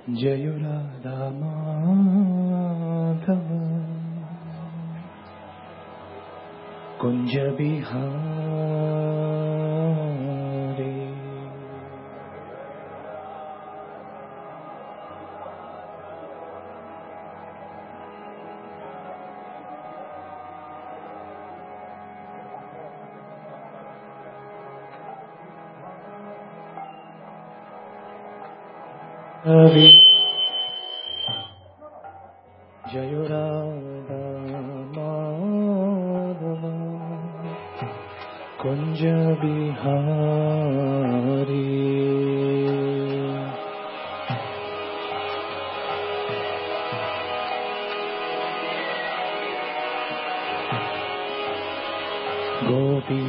జయ రాధా మాధవ కుంజ బిహారీ. జయ రాధా మాధవ కుంజ బిహారీ. గోపీ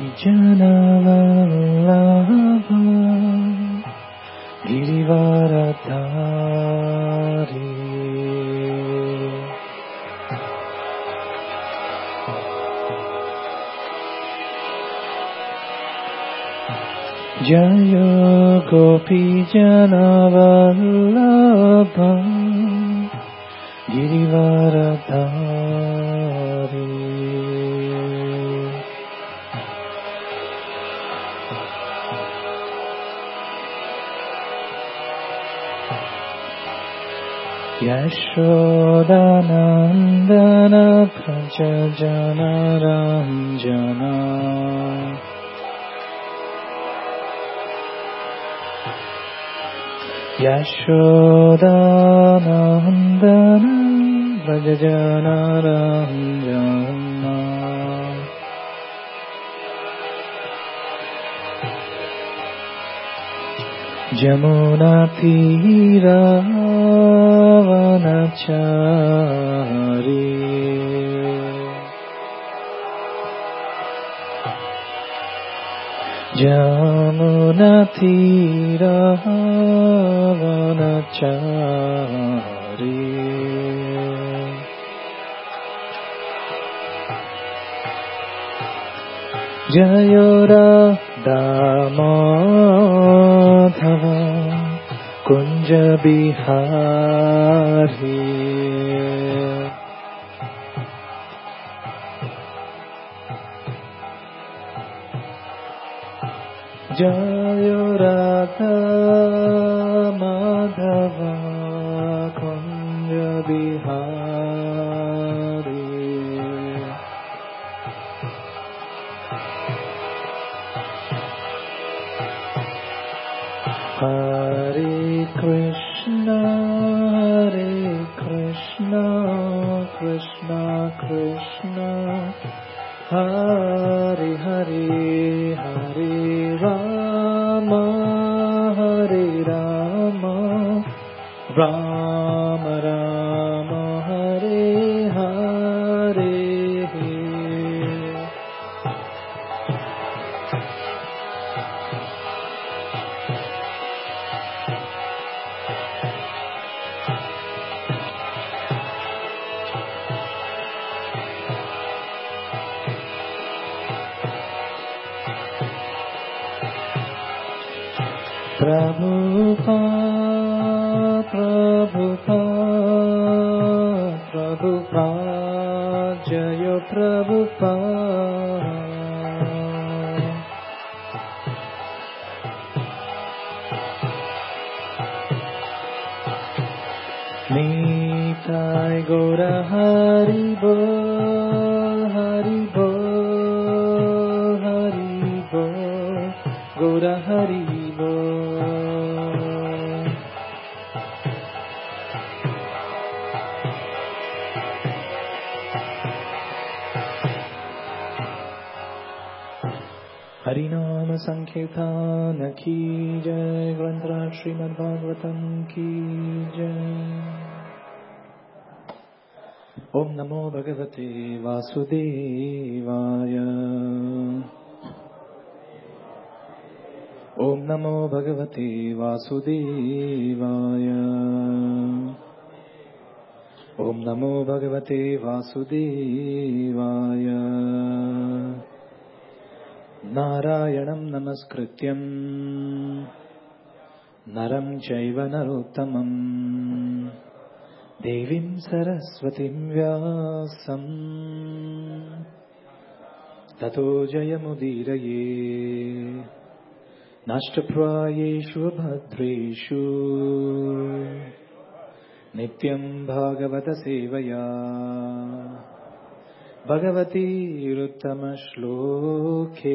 జనవల్లభ గిరివరధారీ. జయ గోపీ జనవల్లభ గిరివరధారీ. యశోదానందన భజ జనరంజన. యశోదానందన భజ జనరంజన. జమునా తీరావనచారి. జమునా తీరావనచారి. జయ రాధా మాధవ కుంజ బిహారీ. జయ రాధా మాధవ కుంజ Bihari. Hare Krishna Krishna Krishna Hare Hare Hare Rama Rama Rama Hare Hare. Prabhupada, Prabhupada, Prabhupada, Jaya Prabhupada. Nitai Gaura Hari Bol, Hari Bol, Hari Bol, Gaura Hari Bol. हरिनाम संकीर्तन की जय. ग्रंथराज श्रीमद् भागवतम की जय. ओम नमो भगवते वासुदेवाय. ओम नमो भगवते वासुदेवाय. ओम नमो भगवते वासुदेवाय. नारायणं नमस्कृत्यं नरं चैव नरोत्तमं देवीं सरस्वतीं व्यासं ततो जयमुदीरये नष्टप्रायेषु भद्रेषु नित्यं भागवतसेवया भगवतीरुत्तमश्लोके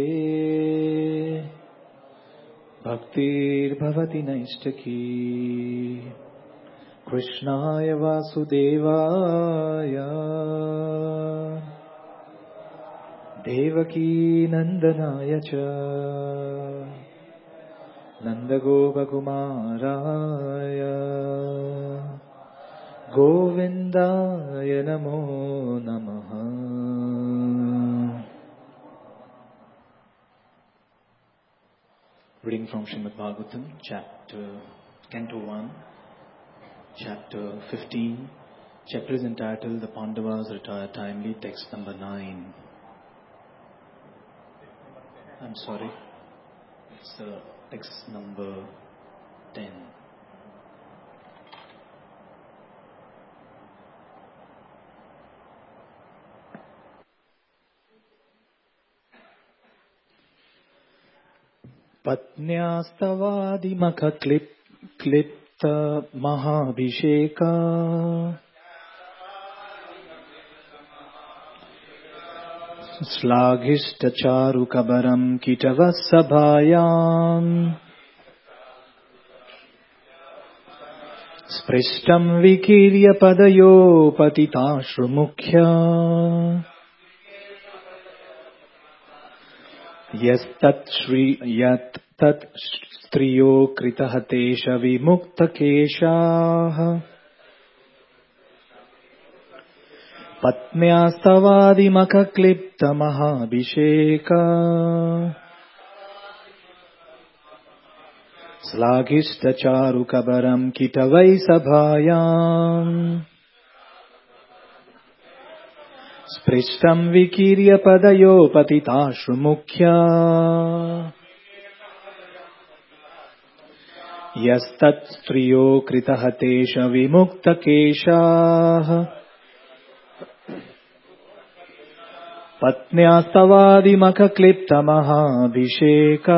भक्तिर्भवति नैष्ठकी कृष्णाय वासुदेवाय देवकीनन्दनाय च नन्दगोपकुमाराय गोविन्दाय नमो नमः। Reading from Srimad Bhagavatam, Canto 1, Chapter 15. Chapter is entitled The Pandavas Retire Timely, text number 9. I'm sorry, it's text number 10. पत्न्यास्तवादिमखक्लिप्त महाभिषेका श्लाघिष्टचारुकबरं किटवः सभायाम् स्पृष्टं विकीर्य पदयो पतिताश्रुमुख्या यत्तत् स्त्रियो कृतहतेश विमुक्तकेशाः पत्न्यास्तवादिमखक्लिप्तमहाभिषेका श्लाघिष्टचारुकबरं किटवै सभायाम् स्पृष्टं विकीर्य पदयो पतिताश्रुमुख्या यस्तत् स्त्रियो कृतहतेश विमुक्तकेशाः पत्न्यास्तवादिमखक्लिप्तमहाभिषेका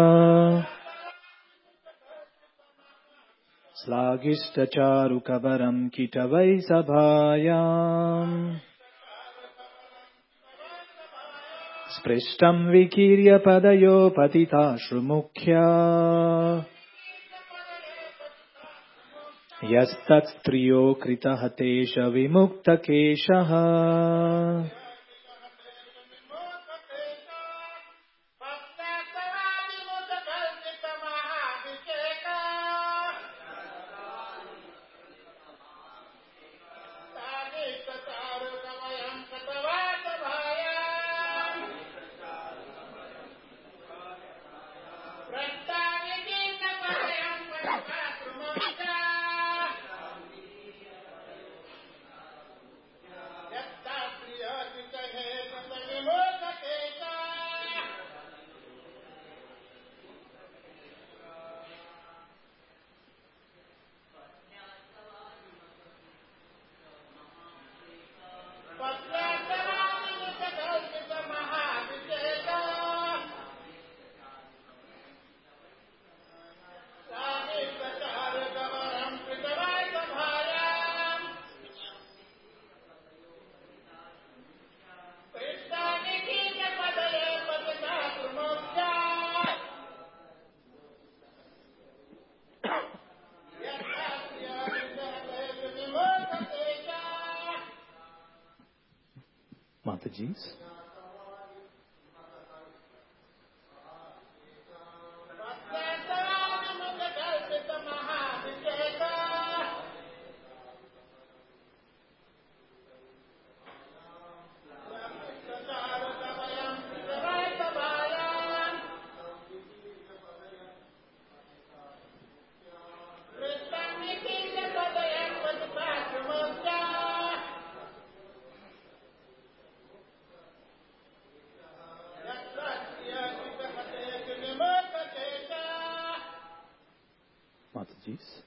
श्लाघिष्टचारुकबरं किटवै सभायाम् स्पृष्टं विकीर्य पदयो पतिताश्रुमुख्या यस्तत् स्त्रियो कृतहतेश विमुक्तकेशः Mataji's. Apologies.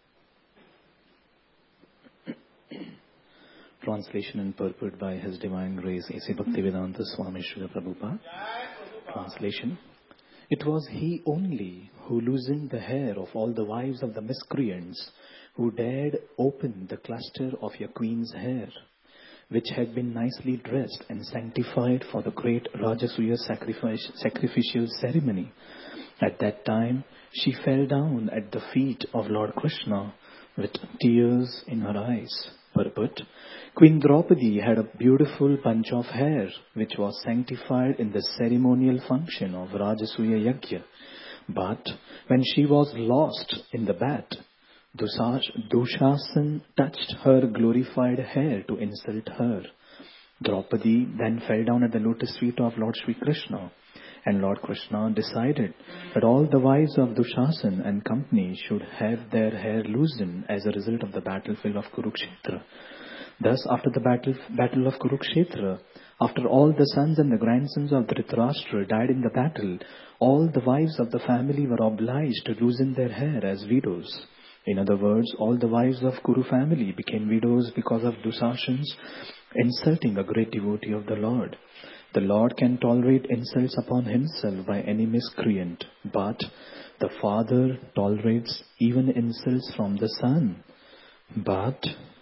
Translation and purport by His Divine Grace A.C. Bhaktivedanta Swami Srila Prabhupada. Translation. It was he only who loosened the hair of all the wives of the miscreants who dared open the cluster of your queen's hair, which had been nicely dressed and sanctified for the great Rajasuya sacrificial ceremony. At that time, she fell down at the feet of Lord Krishna with tears in her eyes. Purport. Queen Draupadi had a beautiful bunch of hair which was sanctified in the ceremonial function of Rajasuya Yajna. But when she was lost in the bath, Dushasan touched her glorified hair to insult her. Draupadi then fell down at the lotus feet of Lord Sri Krishna, and Lord Krishna decided that all the wives of Dushasan and company should have their hair loosened as a result of the battlefield of Kurukshetra. Thus, after the battle of Kurukshetra, after all the sons and the grandsons of Dhritarashtra died in the battle, all the wives of the family were obliged to loosen their hair as widows. In other words, all the wives of Kuru family became widows because of Dushasan's insulting a great devotee of the Lord. The Lord can tolerate insults upon himself by any miscreant, but the Father tolerates even insults from the Son. But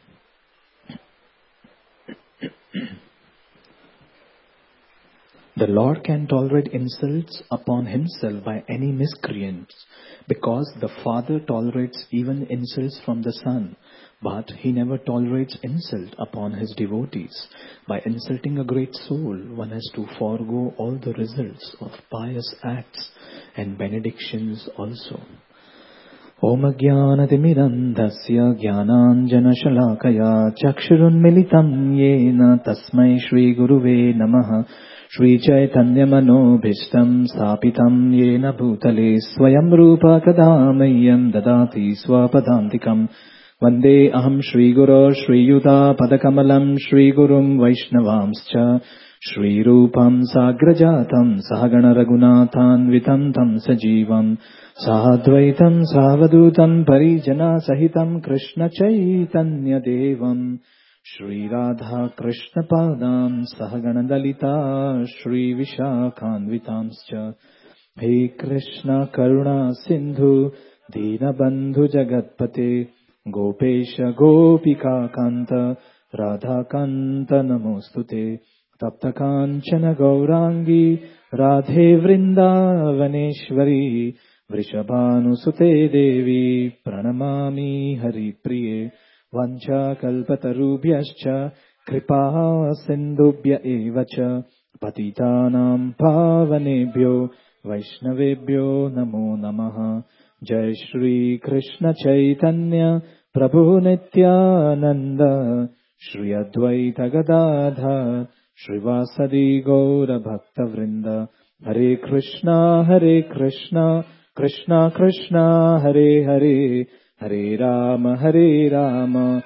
the Lord can tolerate insults upon himself by any miscreants, because the Father tolerates even insults from the Son. But he never tolerates insult upon his devotees. By insulting a great soul, one has to forego all the results of pious acts and benedictions also. Om Jnanatimiram Dasya Jnananjana Shalakaya Chakshurunmilitam Yena Tasmai Shri Guruve Namaha Shri Chaitanya Manobhishtam Sapitam Yena Bhutale Swayam Rupa Kadamayam Dadati Swapadantikam Vande Aham Shri Guru Shri Yuta Padakamalam Shri Gurum Vaishnavamscha Shri Rupam Sagrajatam Sahagana Raghunathan Vitam Tam Sajivam Sahadvaitam Savadutam Parijana Sahitam Krishna Chaitanya Devam Shri Radha Krishna Padam Sahagana Dalita Shri Vishakhanvitamscha He Krishna Karuna Sindhu Dinabandhu Jagatpate Gopesha Gopika Kanta Radha Kanta Namostute Tapta Kanchana Gaurangi Radhe Vrindavaneshwari Vrishabhanusute Devi Pranamami Hari Priye Vancha Kalpatarubhyascha Kripa Sindhubhya Evacha Patitanam Pavanebhyo Vaishnavebhyo Namo Namaha Jai Shri Krishna Chaitanya Prabhu Nityananda Shri Advaita Gadadhar Shrivasadi Gaura Bhakta Vrinda Hare Krishna Krishna Krishna Hare Hare Hare Rama Rama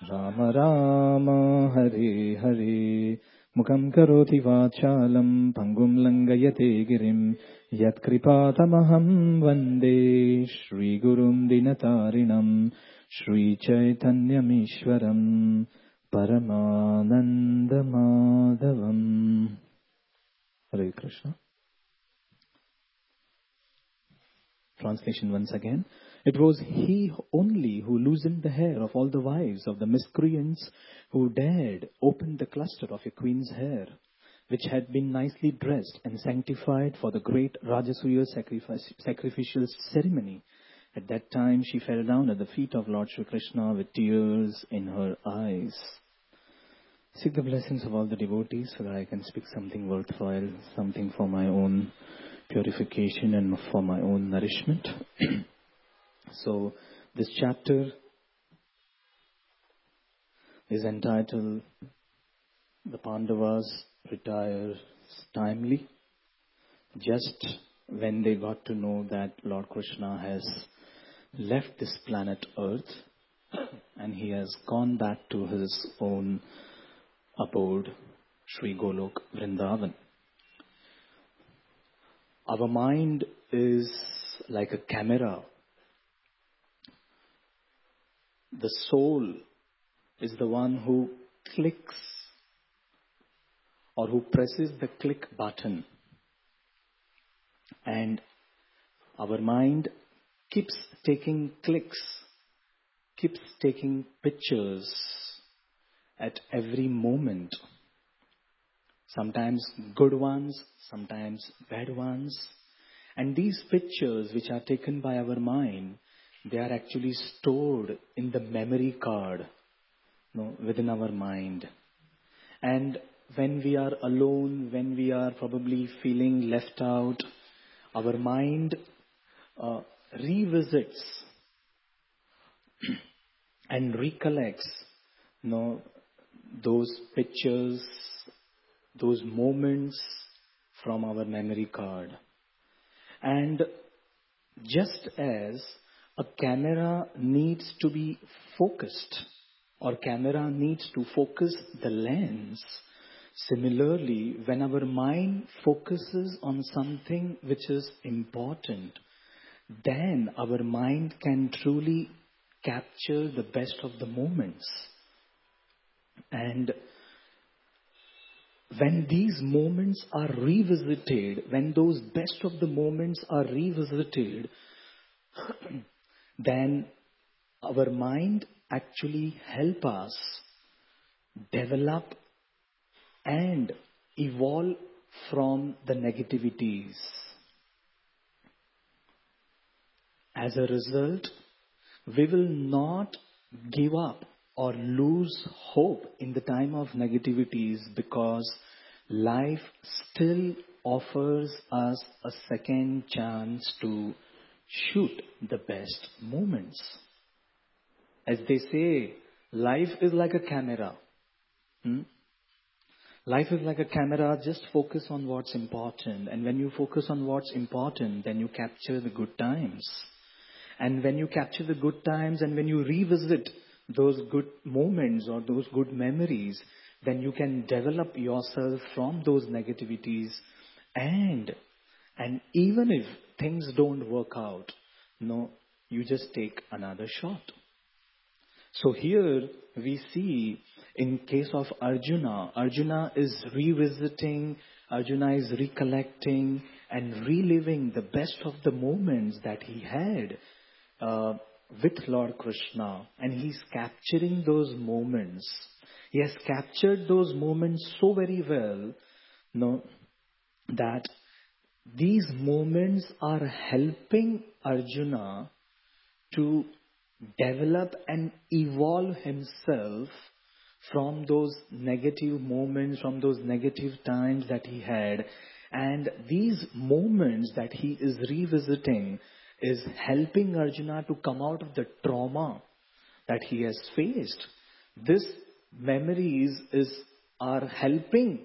Rama Hare Hare Mukam karoti vachalam pangum langayate girim yat kripatamaham vande Shri Gurum Dinatarinam Shri Chaitanyamishwaram Paramananda Madhavam. Hare Krishna. Translation once again. It was he only who loosened the hair of all the wives of the miscreants who dared open the cluster of a queen's hair, which had been nicely dressed and sanctified for the great Rajasuya sacrificial ceremony. At that time, she fell down at the feet of Lord Sri Krishna with tears in her eyes. Seek the blessings of all the devotees so that I can speak something worthwhile, something for my own purification and for my own nourishment. So, this chapter is entitled The Pandavas Retire Timely. Just when they got to know that Lord Krishna has left this planet Earth and he has gone back to his own abode, Sri Golok Vrindavan. Our mind is like a camera the soul is the one who clicks or who presses the click button, and our mind keeps taking clicks, keeps taking pictures at every moment. Sometimes good ones, sometimes bad ones. And these pictures which are taken by our mind, they are actually stored in the memory card, within our mind. And when we are alone, when we are probably feeling left out, our mind revisits and recollects, those pictures, those moments from our memory card. And just as a camera needs to be focused, or camera needs to focus the lens, similarly, when our mind focuses on something which is important, then our mind can truly capture the best of the moments. And when these moments are revisited, when those best of the moments are revisited, then our mind actually help us develop and evolve from the negativities. As a result, we will not give up or lose hope in the time of negativities, because life still offers us a second chance to shoot the best moments. As they say, life is like a camera. Life is like a camera, just focus on what's important. And when you focus on what's important, then you capture the good times. And when you capture the good times and when you revisit those good moments or those good memories, then you can develop yourself from those negativities. And even if things don't work out, you just take another shot. So here we see in case of Arjuna, Arjuna is revisiting, Arjuna is recollecting and reliving the best of the moments that he had with Lord Krishna, and he's capturing those moments. He has captured those moments so very well, that these moments are helping Arjuna to develop and evolve himself from those negative moments, from those negative times that he had. And these moments that he is revisiting is helping Arjuna to come out of the trauma that he has faced. These memories are helping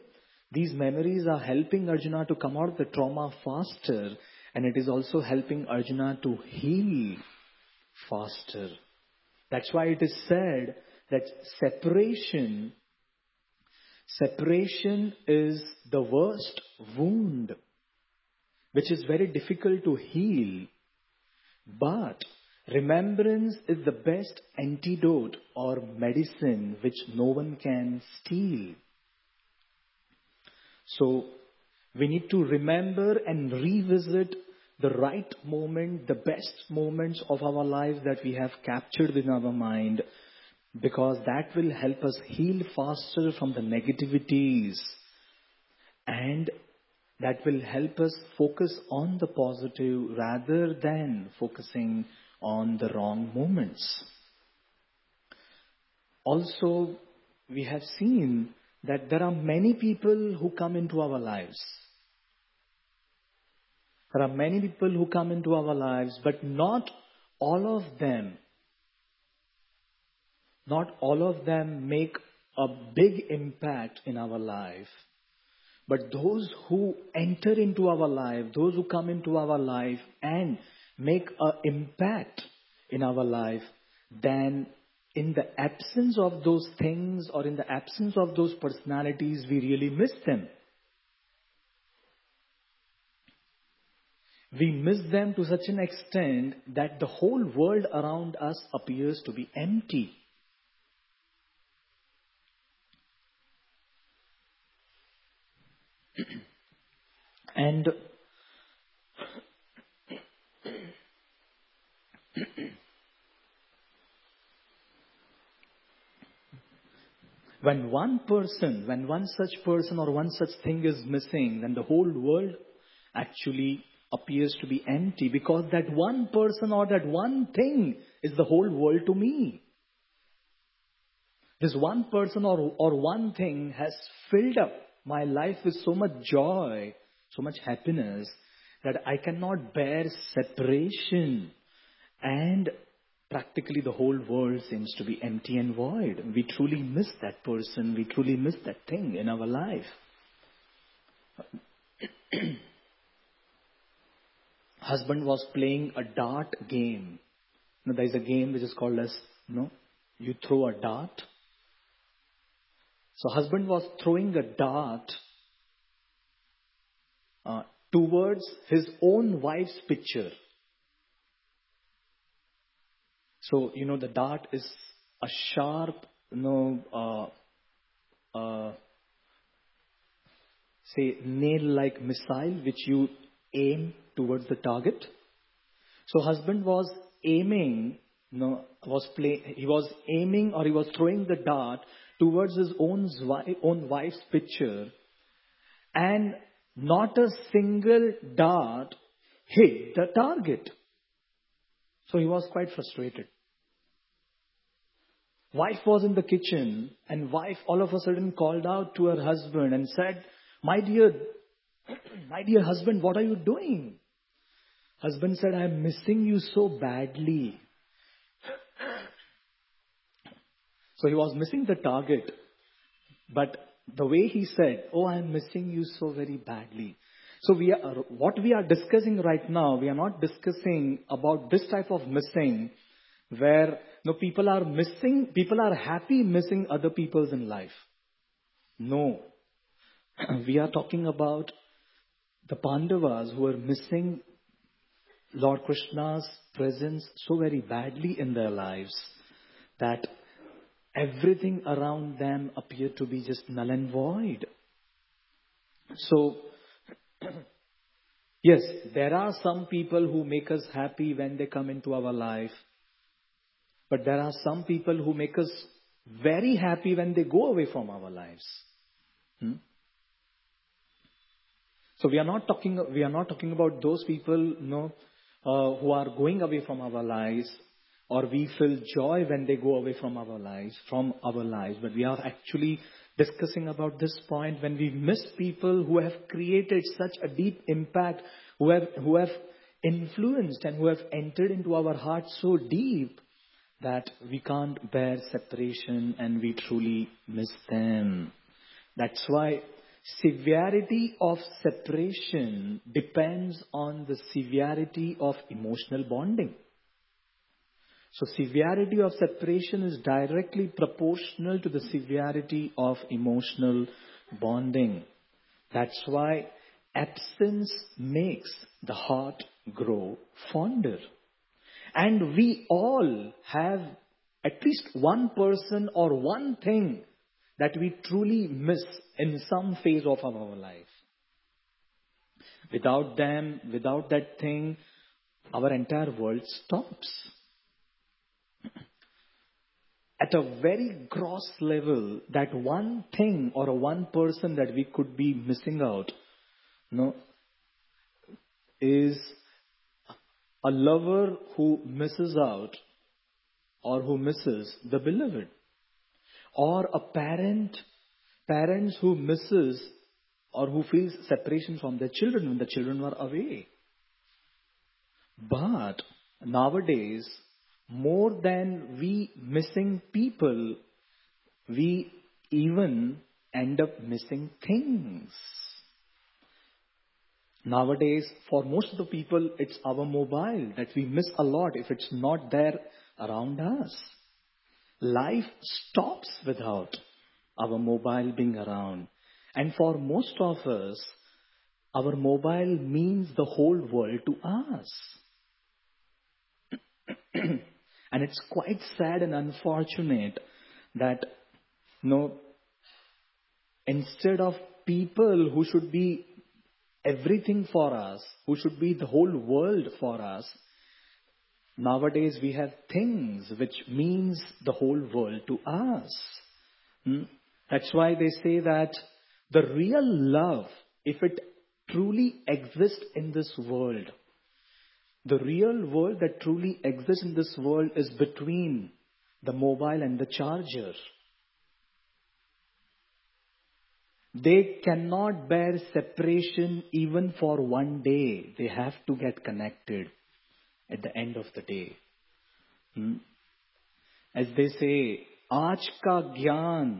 Arjuna to come out of the trauma faster, and it is also helping Arjuna to heal faster. That's why it is said that separation is the worst wound, which is very difficult to heal. But remembrance is the best antidote or medicine which no one can steal. So we need to remember and revisit the right moment, the best moments of our life that we have captured in our mind, because that will help us heal faster from the negativities, and that will help us focus on the positive rather than focusing on the wrong moments. Also, we have seen that there are many people who come into our lives. There are many people who come into our lives, but not all of them make a big impact in our life. But those who enter into our life, those who come into our life and make an impact in our life, then in the absence of those things or in the absence of those personalities, we really miss them. We miss them to such an extent that the whole world around us appears to be empty. And when one such person or one such thing is missing, then the whole world actually appears to be empty, because that one person or that one thing is the whole world to me. This one person or one thing has filled up my life with so much joy, so much happiness, that I cannot bear separation. And practically the whole world seems to be empty and void. We truly miss that person, we truly miss that thing in our life. Husband was playing a dart game. There is a game which is called as, you throw a dart. So husband was throwing a dart towards his own wife's picture. So, the dart is a sharp, say, nail-like missile which you aim towards the target. So husband was aiming, he was aiming, or he was throwing the dart towards his own wife's picture, and not a single dart hit the target. So he was quite frustrated. Wife was in the kitchen, and wife all of a sudden called out to her husband and said, my dear husband, what are you doing? Husband said, I am missing you so badly. So he was missing the target, but the way he said, I am missing you so very badly. So what we are discussing right now, we are not discussing about this type of missing where people are happy missing other people's in life. No. We are talking about the Pandavas who are missing Lord Krishna's presence so very badly in their lives that everything around them appeared to be just null and void. So, yes, there are some people who make us happy when they come into our life. But there are some people who make us very happy when they go away from our lives. So we are not talking about those people, who are going away from our lives, or we feel joy when they go away from our lives. But we are actually discussing about this point when we miss people who have created such a deep impact, who have influenced and who have entered into our hearts so deep that we can't bear separation, and we truly miss them. That's why severity of separation depends on the severity of emotional bonding. So severity of separation is directly proportional to the severity of emotional bonding. That's why absence makes the heart grow fonder. And we all have at least one person or one thing that we truly miss in some phase of our life. Without them, without that thing, our entire world stops. At a very gross level, that one thing or one person that we could be missing out, is a lover who misses out or who misses the beloved. Or a parents who misses or who feels separation from their children when the children were away. But nowadays, more than we missing people, we even end up missing things. Nowadays, for most of the people, it's our mobile that we miss a lot if it's not there around us. Life stops without our mobile being around. And for most of us, Our mobile means the whole world to us. And it's quite sad and unfortunate that, instead of people who should be everything for us, who should be the whole world for us, nowadays we have things which means the whole world to us. That's why they say that the real love, if it truly exists in this world, the real world that truly exists in this world is between the mobile and the charger. They cannot bear separation even for one day. They have to get connected at the end of the day. As they say, आज का ज्ञान,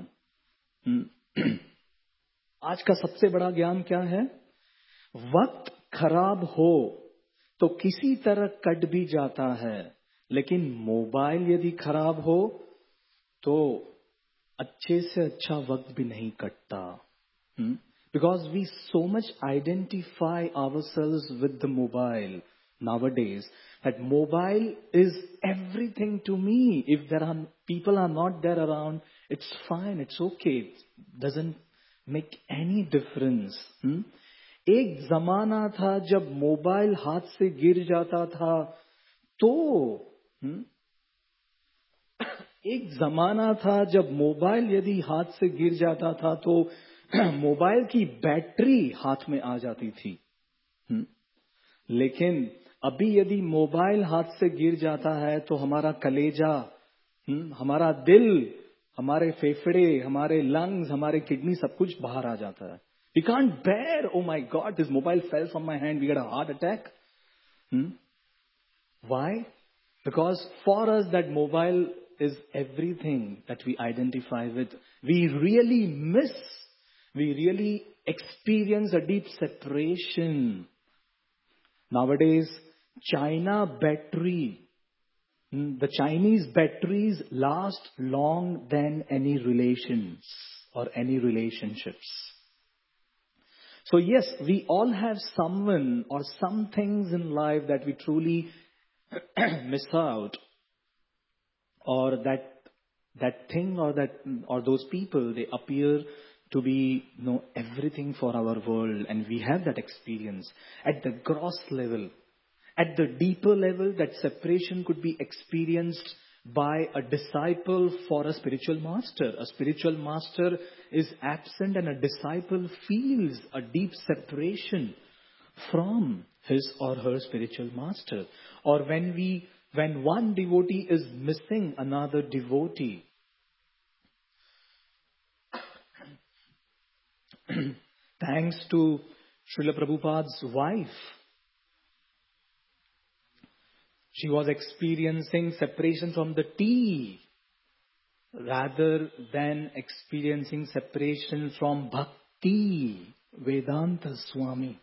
आज का सबसे बड़ा ज्ञान क्या है? वक्त खराब हो तो किसी तरह कट भी जाता है, लेकिन मोबाइल यदि खराब हो तो अच्छे से अच्छा वक्त भी नहीं कटता. Because we so much identify ourselves with the mobile nowadays, that mobile is everything to me. If people are not there around, it's fine, it's okay. It doesn't make any difference. एक जमाना था जब mobile हाथ से गिर जाता था तो एक जमाना था जब मोबाइल यदि हाथ से गिर जाता था तो मोबाइल की बैटरी हाथ में आ जाती थी. लेकिन अभी यदि मोबाइल हाथ से गिर जाता है तो हमारा कलेजा, हमारा दिल, हमारे फेफड़े, हमारे लंग्स, हमारे किडनी, सब कुछ बाहर आ जाता है. We can't bear, oh my God, this mobile fell from my hand, we got a heart attack. Why? Because for us that mobile is everything that we identify with. We really experience a deep separation. Nowadays, the Chinese batteries last long than any relations or any relationships. So yes, we all have someone or some things in life that we truly miss out, or that thing or those people, they appear to be everything for our world, and we have that experience. At the gross level, at the deeper level, that separation could be experienced by a disciple for a spiritual master. A spiritual master is absent and a disciple feels a deep separation from his or her spiritual master. Or when one devotee is missing another devotee, thanks to Srila Prabhupada's wife, she was experiencing separation from the tea rather than experiencing separation from Bhakti, Vedanta Swami.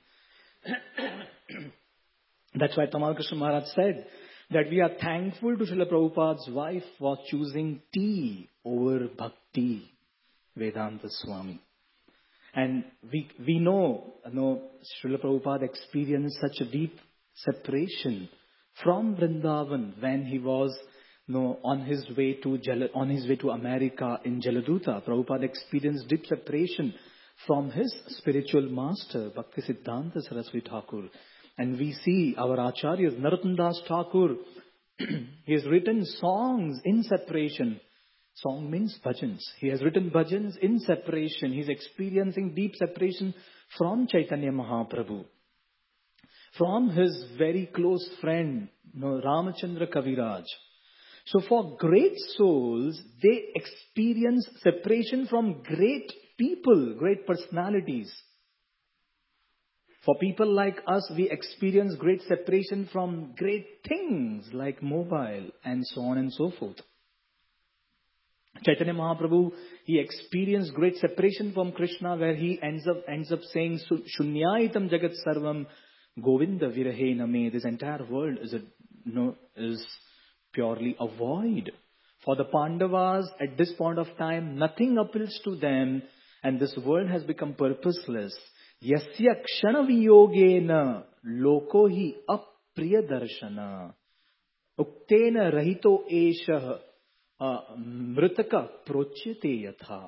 That's why Tamal Krishna Maharaj said that we are thankful to Srila Prabhupada's wife for choosing tea over Bhakti, Vedanta Swami. And we know Srila Prabhupada experienced such a deep separation from Vrindavan when he was on his way to America in Jaladuta. Prabhupada experienced deep separation from his spiritual master, Bhaktisiddhanta Saraswati Thakur. And we see our Acharyas, Narottam Das Thakur, he has written songs in separation. Song means bhajans. He has written bhajans in separation. He's experiencing deep separation from Chaitanya Mahaprabhu, from his very close friend, Ramachandra Kaviraj. So for great souls, they experience separation from great people, great personalities. For people like us, we experience great separation from great things like mobile and so on and so forth. Chaitanya Mahaprabhu, he experienced great separation from Krishna, where he ends up saying, Shunyaitam Jagat Sarvam Govinda Virahe Name. This entire world is purely a void. For the Pandavas, at this point of time, nothing appeals to them, and this world has become purposeless. यस्य क्षण वियोगेन लोको हि अप्रिय दर्शन उक्तेन रहितो एषः मृतक प्रोच्यते यथा.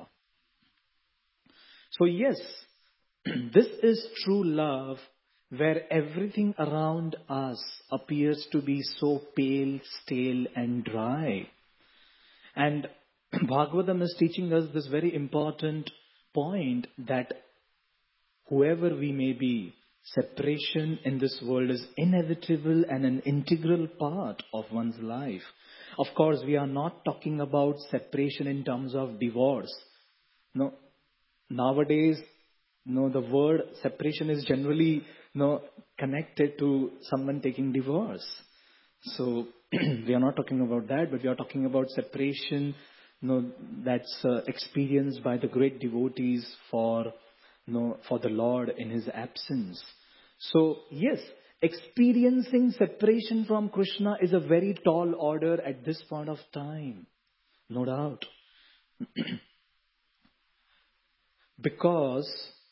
So yes, this is true love where everything around us appears to be so pale, stale and dry. And Bhagavatam is teaching us this very important point that whoever we may be, separation in this world is inevitable and an integral part of one's life. Of course, we are not talking about separation in terms of divorce. No, nowadays, no, the word separation is generally connected to someone taking divorce. So we are not talking about that, but we are talking about separation that's experienced by the great devotees for the Lord in His absence. So yes, experiencing separation from Krishna is a very tall order at this point of time, no doubt. Because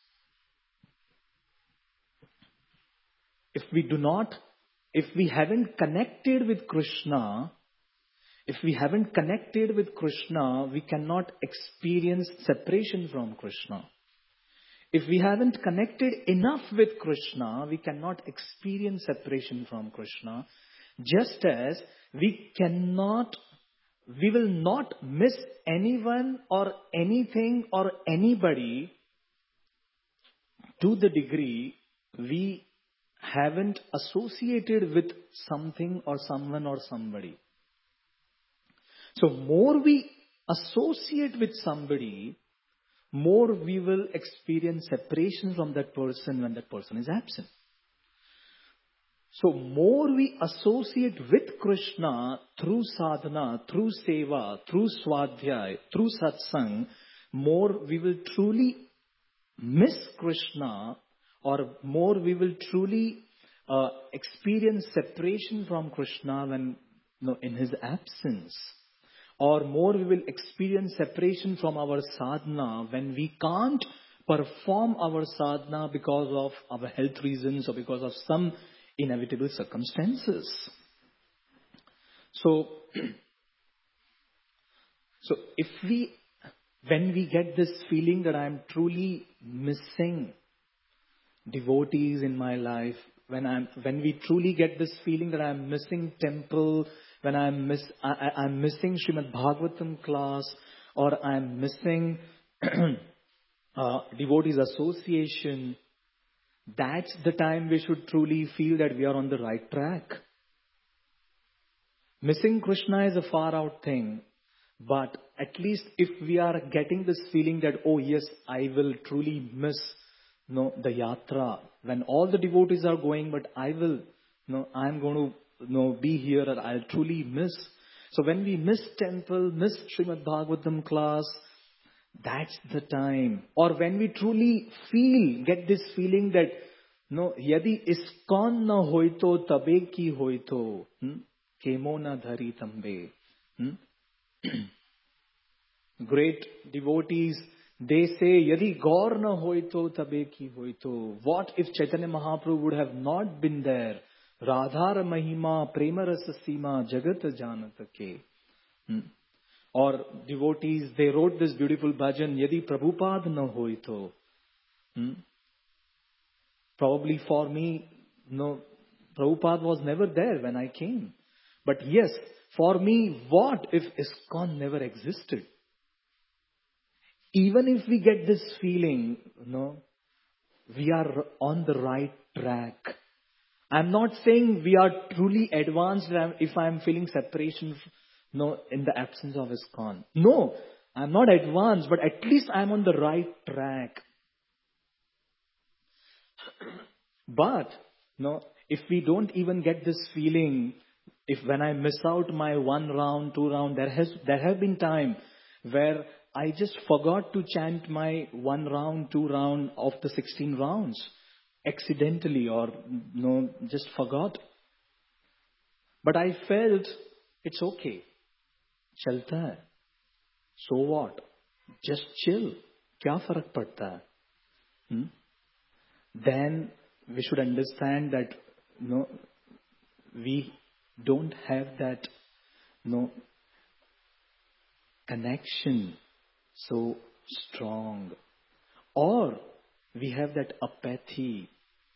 if we haven't connected with Krishna, we cannot experience separation from Krishna. If we haven't connected enough with Krishna, we cannot experience separation from Krishna. Just as we will not miss anyone or anything or anybody to the degree we haven't associated with something or someone or somebody. So more we associate with somebody, more we will experience separation from that person when that person is absent. So more we associate with Krishna through sadhana, through seva, through swadhyay, through satsang, more we will truly miss Krishna, or more we will truly experience separation from Krishna when in His absence. Or more we will experience separation from our sadhana when we can't perform our sadhana because of our health reasons or because of some inevitable circumstances. So when we get this feeling that I am truly missing devotees in my life, when we truly get this feeling that I am missing temple, when I'm missing Srimad Bhagavatam class, or I'm missing devotees association, that's the time we should truly feel that we are on the right track. Missing Krishna is a far out thing, but at least if we are getting this feeling that, oh yes, I will truly miss the yatra, when all the devotees are going, but I'm going to be here, or I'll truly miss. So when we miss temple, miss Srimad Bhagavatam class, that's the time. Or when we truly get this feeling that, yadi iskon na hoito tabe ki hoito, kemo na dhari tambe. Great devotees, they say, yadi gaur na hoito tabe ki hoito. What if Chaitanya Mahaprabhu would have not been there? Radhara Mahima Prema Rasa Sima Jagat Janata Ke. Or devotees, they wrote this beautiful bhajan, Yadi Prabhupada na hoito. Probably for me, Prabhupada was never there when I came. But yes, for me, what if ISKCON never existed? Even if we get this feeling, we are on the right track. I'm not saying we are truly advanced if I'm feeling separation in the absence of ISKCON. No, I'm not advanced, but at least I'm on the right track. But if we don't even get this feeling, if when I miss out my 1 round, 2 round, there have been time where I just forgot to chant my 1 round, 2 round of the 16 rounds. Accidentally, or just forgot. But I felt it's okay. Chalta hai. So what? Just chill. Kya farak padta hai? then we should understand that we don't have that connection so strong, or we have that apathy.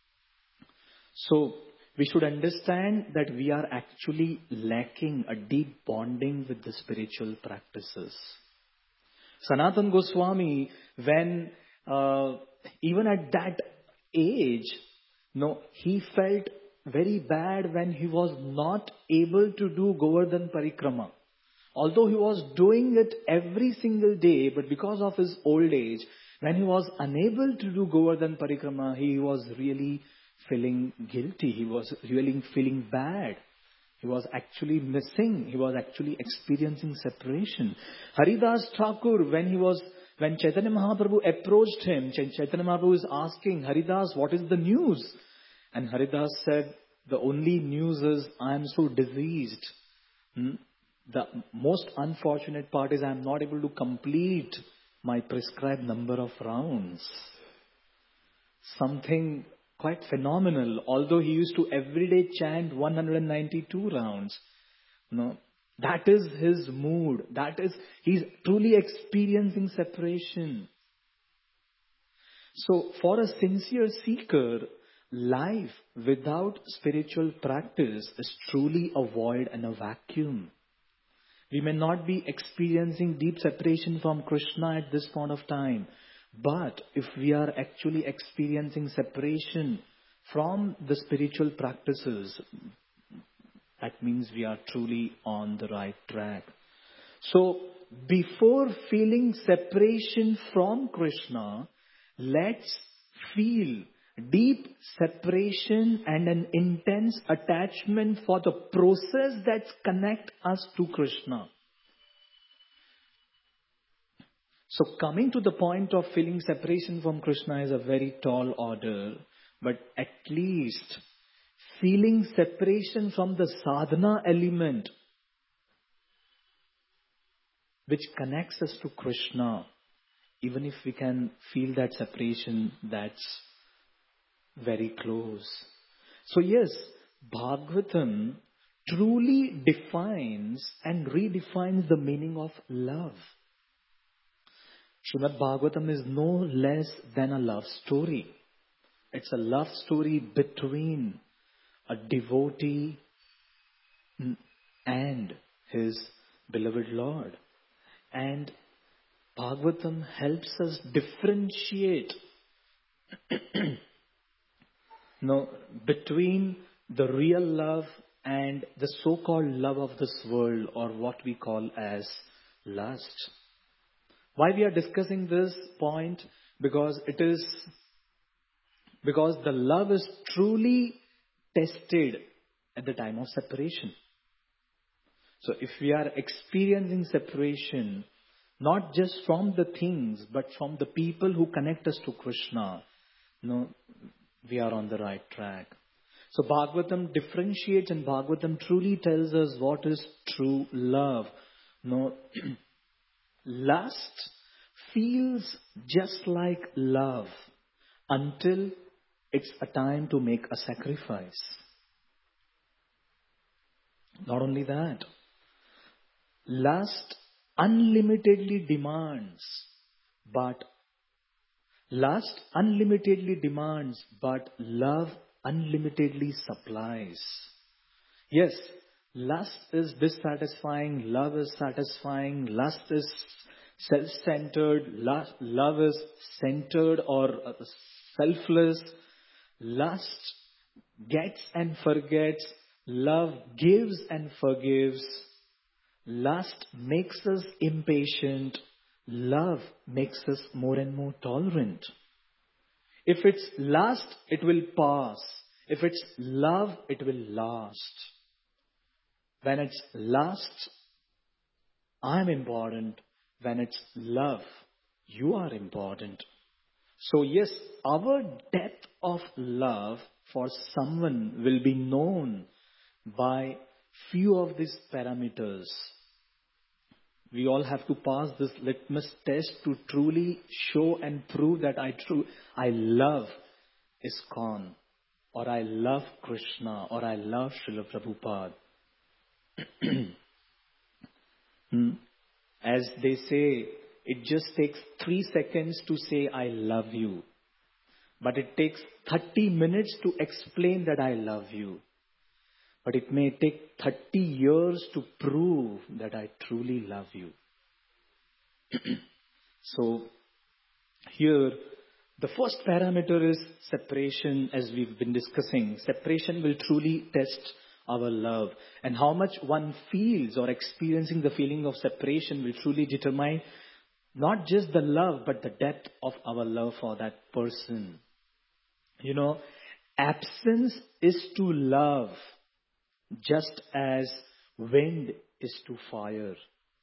So we should understand that we are actually lacking a deep bonding with the spiritual practices. Sanatan Goswami, when even at that age, he felt very bad when he was not able to do Govardhan Parikrama. Although he was doing it every single day, but because of his old age, when he was unable to do Govardhan Parikrama, he was really feeling guilty. He was really feeling bad. He was actually missing. He was actually experiencing separation. Haridas Thakur, when Chaitanya Mahaprabhu approached him, Chaitanya Mahaprabhu is asking, Haridas, what is the news? And Haridas said, the only news is, I am so diseased. The most unfortunate part is I am not able to complete my prescribed number of rounds. Something quite phenomenal. Although he used to every day chant 192 rounds. That is his mood. He's truly experiencing separation. So for a sincere seeker, life without spiritual practice is truly a void and a vacuum. We may not be experiencing deep separation from Krishna at this point of time. But if we are actually experiencing separation from the spiritual practices, that means we are truly on the right track. So before feeling separation from Krishna, let's feel deep separation and an intense attachment for the process that connects us to Krishna. So coming to the point of feeling separation from Krishna is a very tall order, but at least feeling separation from the sadhana element which connects us to Krishna, even if we can feel that separation, that's very close. So yes, Bhagavatam truly defines and redefines the meaning of love. Srimad Bhagavatam is no less than a love story. It's a love story between a devotee and his beloved Lord. And Bhagavatam helps us differentiate between the real love and the so-called love of this world, or what we call as lust. Why we are discussing this point? Because the love is truly tested at the time of separation. So if we are experiencing separation, not just from the things, but from the people who connect us to Krishna, we are on the right track. So Bhagavatam differentiates, and Bhagavatam truly tells us what is true love. Lust feels just like love until it's a time to make a sacrifice. Not only that, lust unlimitedly demands, but love unlimitedly supplies. Yes, lust is dissatisfying, love is satisfying, lust is self-centered, love is centered or selfless. Lust gets and forgets, love gives and forgives. Lust makes us impatient, love makes us more and more tolerant. If it's lust, it will pass. If it's love, it will last. When it's lust, I'm important. When it's love, you are important. So yes, our depth of love for someone will be known by few of these parameters. We all have to pass this litmus test to truly show and prove that I love ISKCON, or I love Krishna, or I love Srila Prabhupada. As they say, it just takes 3 seconds to say I love you. But it takes 30 minutes to explain that I love you. But it may take 30 years to prove that I truly love you. So, here, the first parameter is separation, as we've been discussing. Separation will truly test our love. And how much one feels or experiencing the feeling of separation will truly determine not just the love, but the depth of our love for that person. You know, absence is to love just as wind is to fire.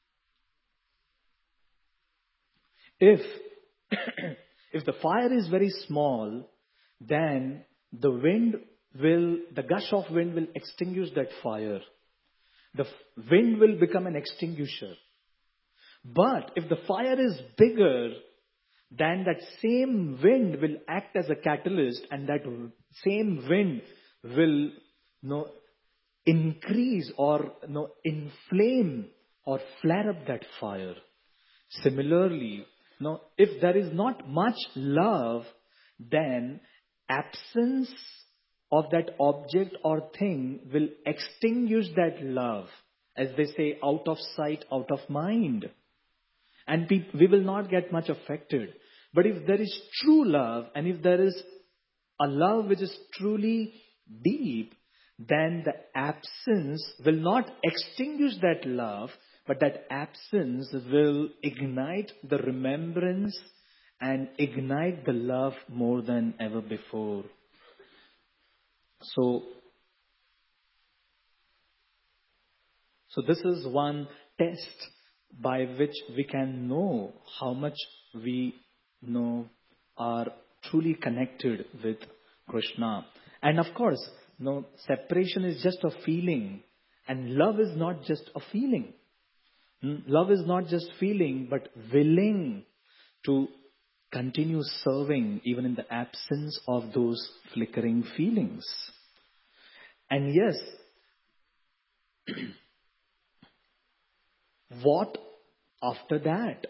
If the fire is very small, then the gush of wind will extinguish that fire. The wind will become an extinguisher. But if the fire is bigger, then that same wind will act as a catalyst, and that same wind will increase or inflame or flare up that fire. Similarly, if there is not much love, then absence of that object or thing will extinguish that love. As they say, out of sight, out of mind. And we will not get much affected. But if there is true love, and if there is a love which is truly deep, then the absence will not extinguish that love, but that absence will ignite the remembrance and ignite the love more than ever before. So this is one test by which we can know how much we are truly connected with Krishna. And of course, separation is just a feeling, and love is not just a feeling. Love is not just feeling, but willing to continue serving even in the absence of those flickering feelings. And yes, what after that?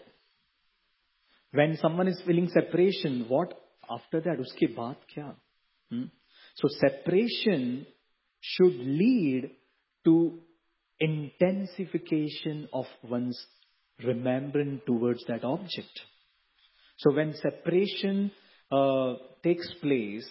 When someone is feeling separation, what after that? Uske baad kya? So separation should lead to intensification of one's remembrance towards that object. So when separation takes place,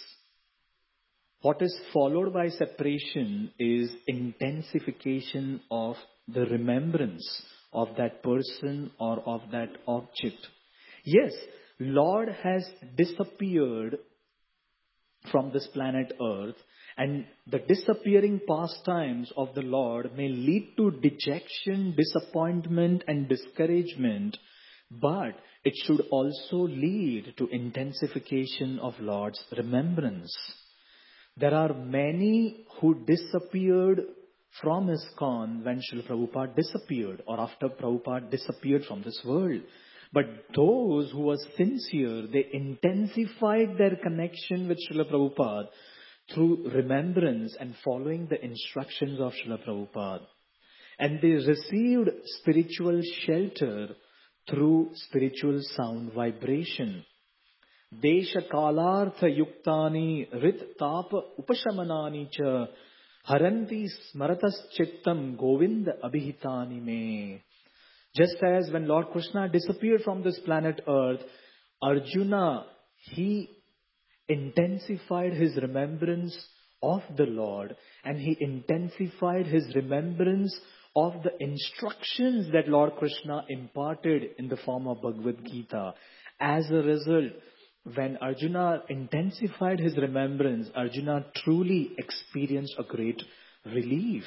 what is followed by separation is intensification of the remembrance of that person or of that object. Yes, Lord has disappeared from this planet Earth, and the disappearing pastimes of the Lord may lead to dejection, disappointment, and discouragement, but it should also lead to intensification of Lord's remembrance. There are many who disappeared from ISKCON when Srila Prabhupada disappeared, or after Prabhupada disappeared from this world. But those who were sincere, they intensified their connection with Srila Prabhupada through remembrance and following the instructions of Srila Prabhupada. And they received spiritual shelter through spiritual sound vibration. Desha kalartha yuktani rit tapa upashamanani cha haranti smaratas chittam govinda abhihitani me. Just as when Lord Krishna disappeared from this planet Earth, Arjuna, he intensified his remembrance of the Lord, and he intensified his remembrance of the instructions that Lord Krishna imparted in the form of Bhagavad Gita. As a result, when Arjuna intensified his remembrance, Arjuna truly experienced a great relief.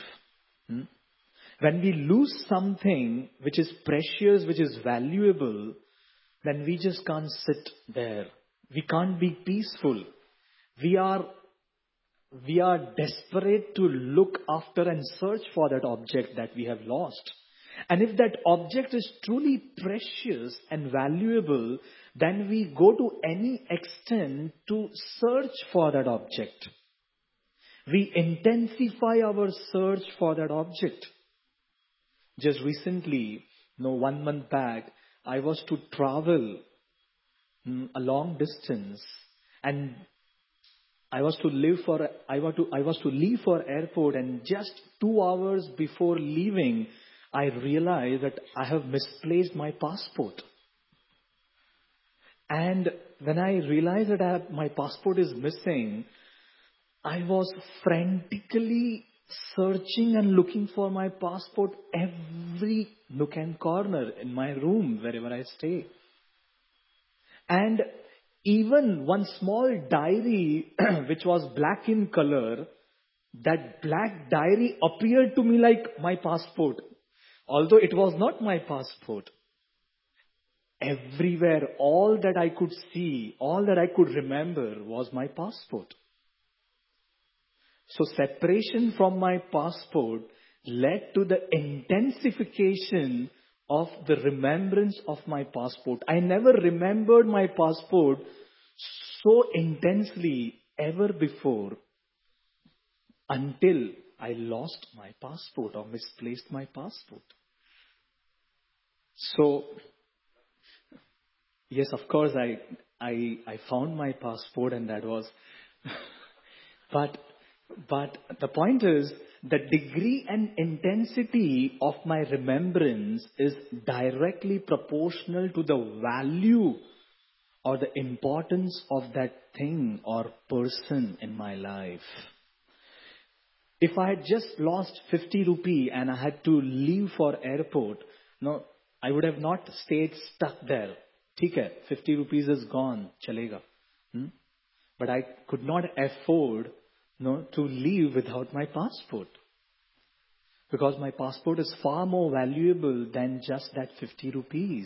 When we lose something which is precious, which is valuable, then we just can't sit there. We can't be peaceful. We are desperate to look after and search for that object that we have lost. And if that object is truly precious and valuable, then we go to any extent to search for that object. We intensify our search for that object. Just recently, 1 month back, I was to travel a long distance, and I was to leave for airport, and just 2 hours before leaving, I realized that I have misplaced my passport. And when I realized that my passport is missing, I was frantically searching and looking for my passport every nook and corner in my room, wherever I stay. And even one small diary, which was black in color, that black diary appeared to me like my passport, although it was not my passport. Everywhere, all that I could see, all that I could remember was my passport. So separation from my passport led to the intensification of the remembrance of my passport. I never remembered my passport so intensely ever before until I lost my passport or misplaced my passport. So, yes, of course, I found my passport, and that was... But the point is, the degree and intensity of my remembrance is directly proportional to the value or the importance of that thing or person in my life. If I had just lost 50 rupee and I had to leave for airport, I would have not stayed stuck there. ठीक है, 50 rupees is gone, chalega. But I could not afford to leave without my passport. Because my passport is far more valuable than just that 50 rupees.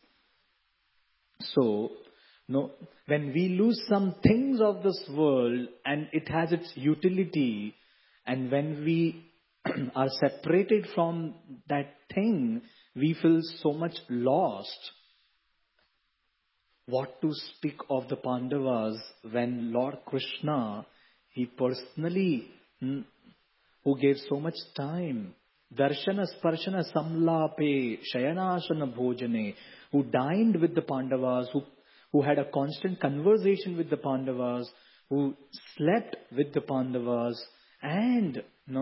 So, when we lose some things of this world and it has its utility, and when we are separated from that thing, we feel so much lost. What to speak of the Pandavas when Lord Krishna, he personally, who gave so much time, darshana sparshana samlape shayanasana bhojane, who dined with the Pandavas, who had a constant conversation with the Pandavas, who slept with the Pandavas, and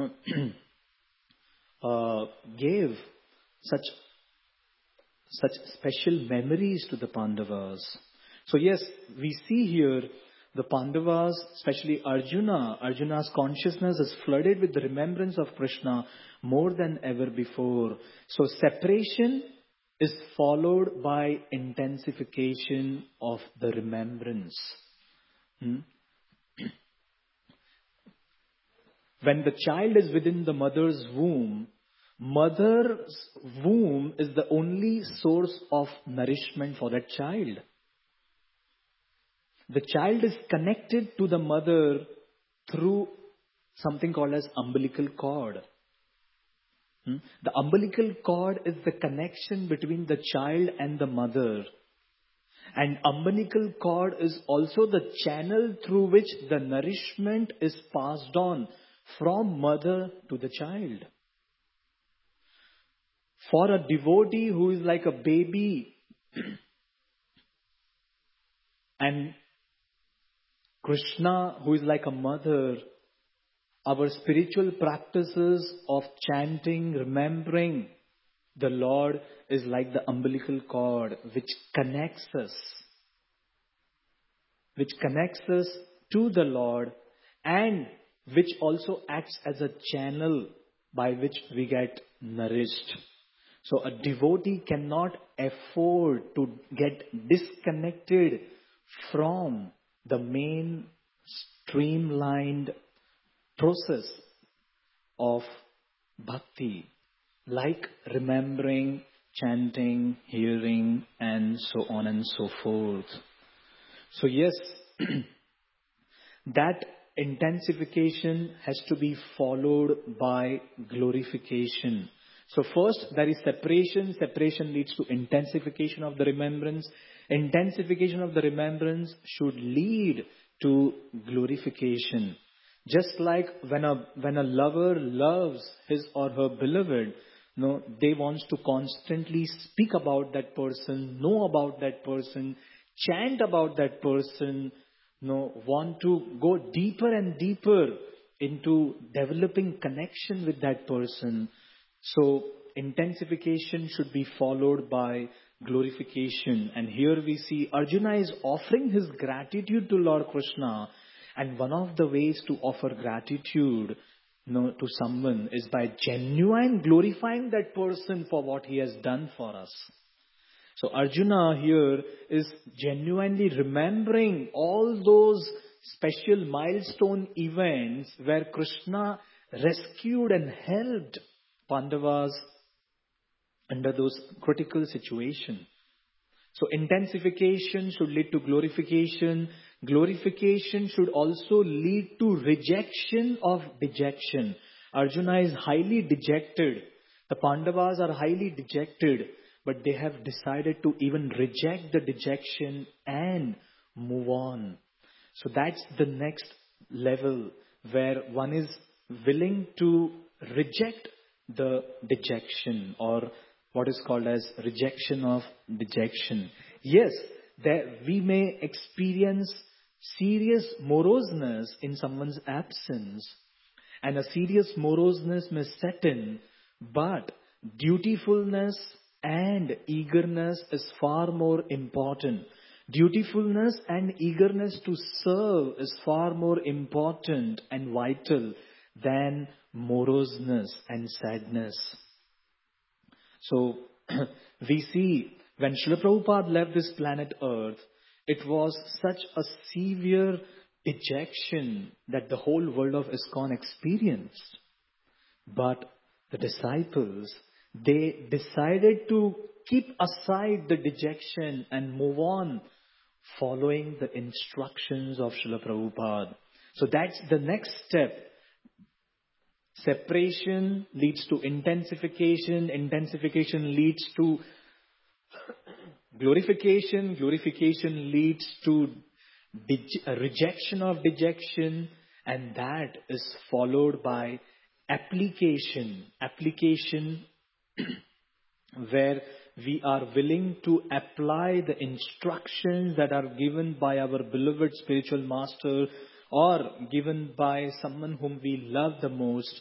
gave such special memories to the Pandavas. So yes, we see here the Pandavas, especially Arjuna's consciousness is flooded with the remembrance of Krishna more than ever before. So separation is followed by intensification of the remembrance. When the child is within the mother's womb is the only source of nourishment for that child. The child is connected to the mother through something called as umbilical cord. The umbilical cord is the connection between the child and the mother. And umbilical cord is also the channel through which the nourishment is passed on from mother to the child. For a devotee who is like a baby and Krishna who is like a mother, our spiritual practices of chanting, remembering the Lord is like the umbilical cord which connects us to the Lord, and which also acts as a channel by which we get nourished. So a devotee cannot afford to get disconnected from the main streamlined process of bhakti, like remembering, chanting, hearing, and so on and so forth. So yes, that intensification has to be followed by glorification. So first, there is separation. Separation leads to intensification of the remembrance. Intensification of the remembrance should lead to glorification. Just like when a lover loves his or her beloved, they want to constantly speak about that person, know about that person, chant about that person, want to go deeper and deeper into developing connection with that person. So intensification should be followed by glorification. And here we see Arjuna is offering his gratitude to Lord Krishna. And one of the ways to offer gratitude to someone is by genuine glorifying that person for what he has done for us. So Arjuna here is genuinely remembering all those special milestone events where Krishna rescued and helped Pandavas under those critical situations. So intensification should lead to glorification. Glorification should also lead to rejection of dejection. Arjuna is highly dejected. The Pandavas are highly dejected, but they have decided to even reject the dejection and move on. So that's the next level where one is willing to reject the dejection, or what is called as rejection of dejection. Yes, we may experience serious moroseness in someone's absence, and a serious moroseness may set in, but dutifulness and eagerness is far more important. Dutifulness and eagerness to serve is far more important and vital than moroseness and sadness. So we see when Srila Prabhupada left this planet Earth, it was such a severe dejection that the whole world of ISKCON experienced. But the disciples, they decided to keep aside the dejection and move on, following the instructions of Srila Prabhupada. So that's the next step. Separation leads to intensification. Intensification leads to glorification. Glorification leads to rejection of dejection. And that is followed by application. Application where we are willing to apply the instructions that are given by our beloved spiritual master or given by someone whom we love the most,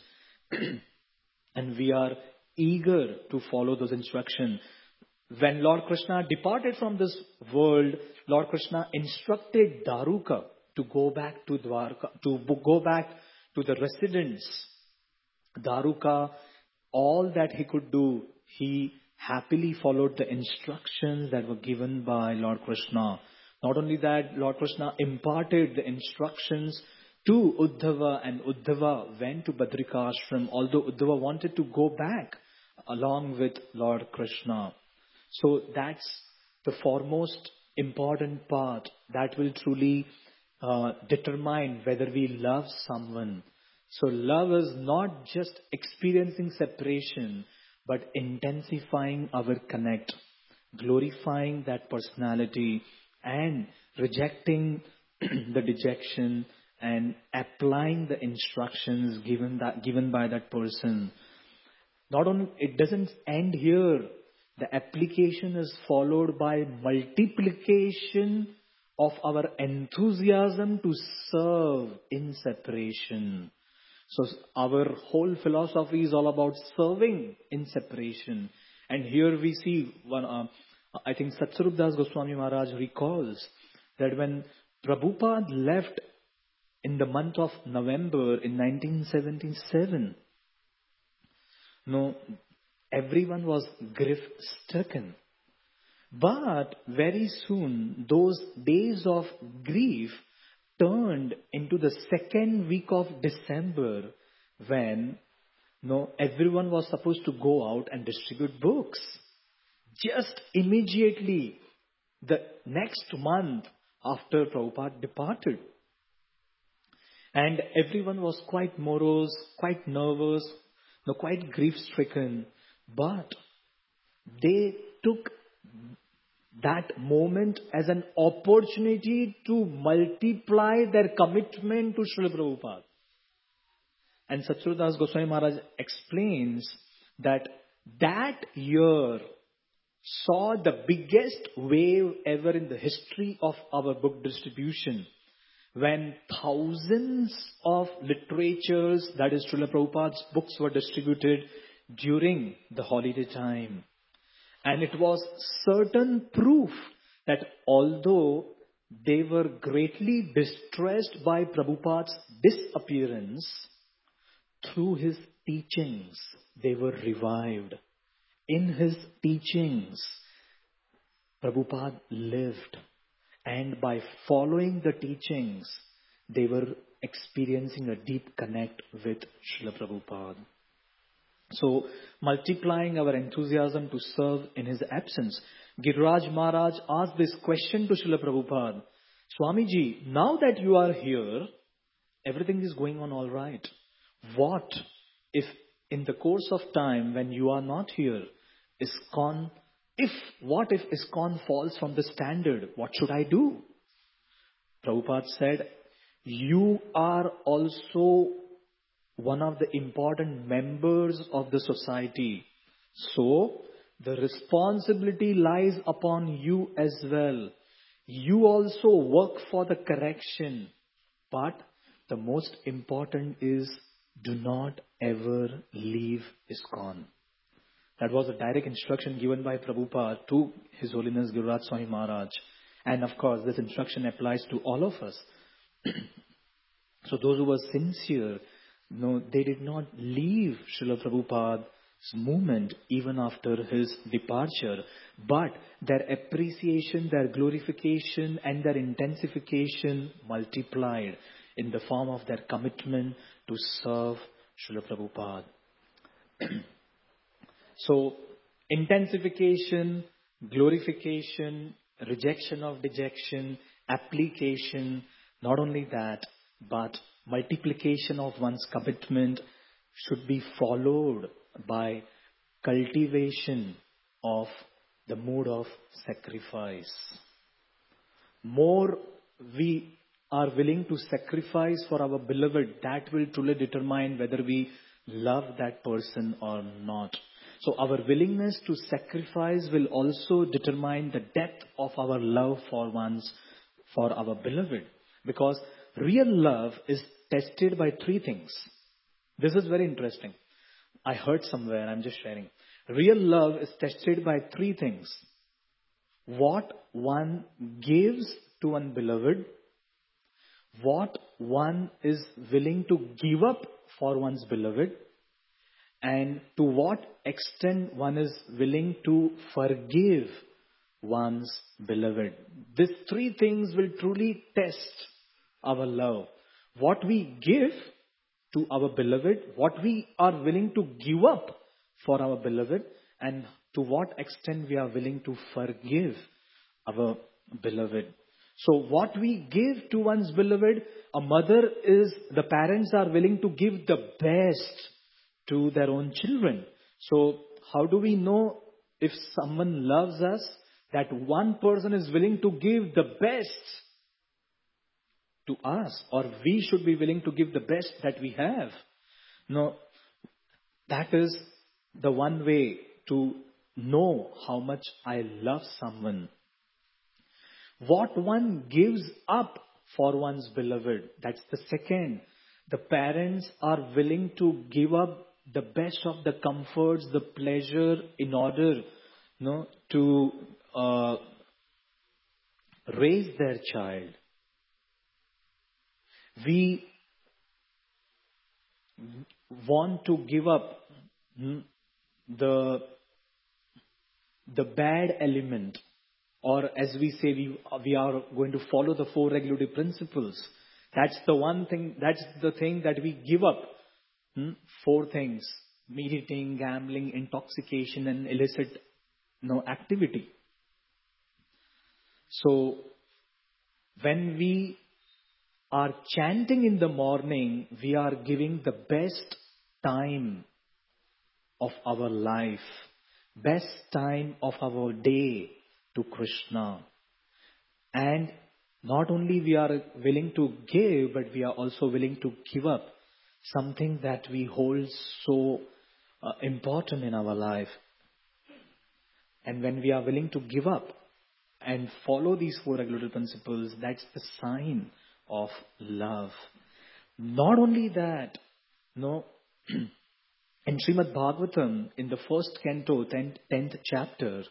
and we are eager to follow those instructions. When Lord Krishna departed from this world, Lord Krishna instructed Daruka to go back to Dwarka, to go back to the residence. Daruka, all that he could do, he happily followed the instructions that were given by Lord Krishna. Not only that, Lord Krishna imparted the instructions to Uddhava, and Uddhava went to Badrika Ashram, although Uddhava wanted to go back along with Lord Krishna. So that's the foremost important part that will truly determine whether we love someone. So love is not just experiencing separation, but intensifying our connect, glorifying that personality and rejecting the dejection and applying the instructions given by that person. Not only, it doesn't end here. The application is followed by multiplication of our enthusiasm to serve in separation. So our whole philosophy is all about serving in separation. And here we see one, I think Satsvarup Das Goswami Maharaj recalls that when Prabhupada left in the month of November in 1977, everyone was grief-stricken. But very soon, those days of grief turned into the second week of December when everyone was supposed to go out and distribute books. Just immediately, the next month after Prabhupada departed. And everyone was quite morose, quite nervous, quite grief-stricken. But they took that moment as an opportunity to multiply their commitment to Srila Prabhupada. And Satyrudas Goswami Maharaj explains that that year saw the biggest wave ever in the history of our book distribution, when thousands of literatures, that is Srila Prabhupada's books, were distributed during the holiday time. And it was certain proof that although they were greatly distressed by Prabhupada's disappearance, through his teachings they were revived. In his teachings, Prabhupada lived. And by following the teachings, they were experiencing a deep connect with Srila Prabhupada. So, multiplying our enthusiasm to serve in his absence, Giriraj Maharaj asked this question to Srila Prabhupada: Swamiji, now that you are here, everything is going on all right. What if in the course of time when you are not here, what if ISKCON falls from the standard? What should I do? Prabhupada said, you are also one of the important members of the society. So, the responsibility lies upon you as well. You also work for the correction. But the most important is, do not ever leave ISKCON. That was a direct instruction given by Prabhupada to His Holiness Giriraj Swami Maharaj. And of course, this instruction applies to all of us. So those who were sincere, they did not leave Srila Prabhupada's movement even after his departure. But their appreciation, their glorification and their intensification multiplied in the form of their commitment to serve Srila Prabhupada. So, intensification, glorification, rejection of dejection, application, not only that, but multiplication of one's commitment should be followed by cultivation of the mood of sacrifice. More we are willing to sacrifice for our beloved, that will truly determine whether we love that person or not. So our willingness to sacrifice will also determine the depth of our love for our beloved. Because real love is tested by three things. This is very interesting. I heard somewhere, I'm just sharing. Real love is tested by three things. What one gives to one beloved, what one is willing to give up for one's beloved, and to what extent one is willing to forgive one's beloved. These three things will truly test our love. What we give to our beloved, what we are willing to give up for our beloved, and to what extent we are willing to forgive our beloved. So what we give to one's beloved, the parents are willing to give the best to their own children. So how do we know if someone loves us? That one person is willing to give the best to us, or we should be willing to give the best that we have. No, that is the one way to know how much I love someone. What one gives up for one's beloved, that's the second. The parents are willing to give up the best of the comforts, the pleasure, in order to raise their child. We want to give up the bad element, or as we say, we are going to follow the four regulative principles. That's the one thing, that's the thing that we give up. Four things: meat eating, gambling, intoxication, and illicit activity. So when we are chanting in the morning, we are giving the best time of our life, best time of our day to Krishna. And not only we are willing to give, but we are also willing to give up something that we hold so important in our life. And when we are willing to give up and follow these four regulatory principles, that's the sign of love. Not only that, no, in Srimad Bhagavatam, in the first canto, 10th chapter,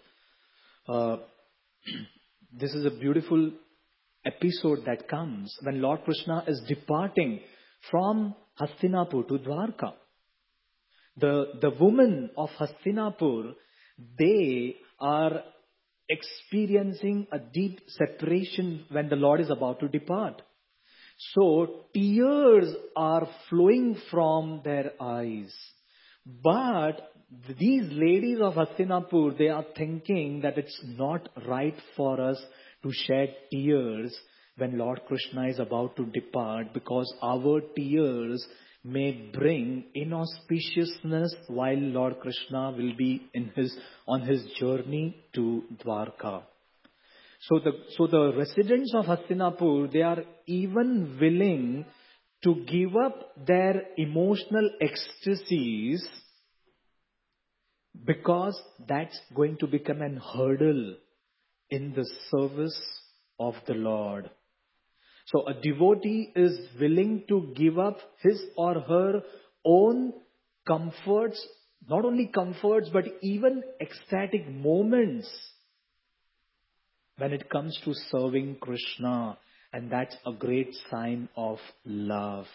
this is a beautiful episode that comes when Lord Krishna is departing from Hastinapur to Dwarka. The women of Hastinapur, they are experiencing a deep separation when the Lord is about to depart. So tears are flowing from their eyes. But these ladies of Hastinapur, they are thinking that it's not right for us to shed tears when Lord Krishna is about to depart, because our tears may bring inauspiciousness while Lord Krishna will be on his journey to Dwarka. So the residents of Hastinapur, they are even willing to give up their emotional ecstasies, because that's going to become an hurdle in the service of the Lord. So a devotee is willing to give up his or her own comforts, not only comforts, but even ecstatic moments when it comes to serving Krishna. And that's a great sign of love.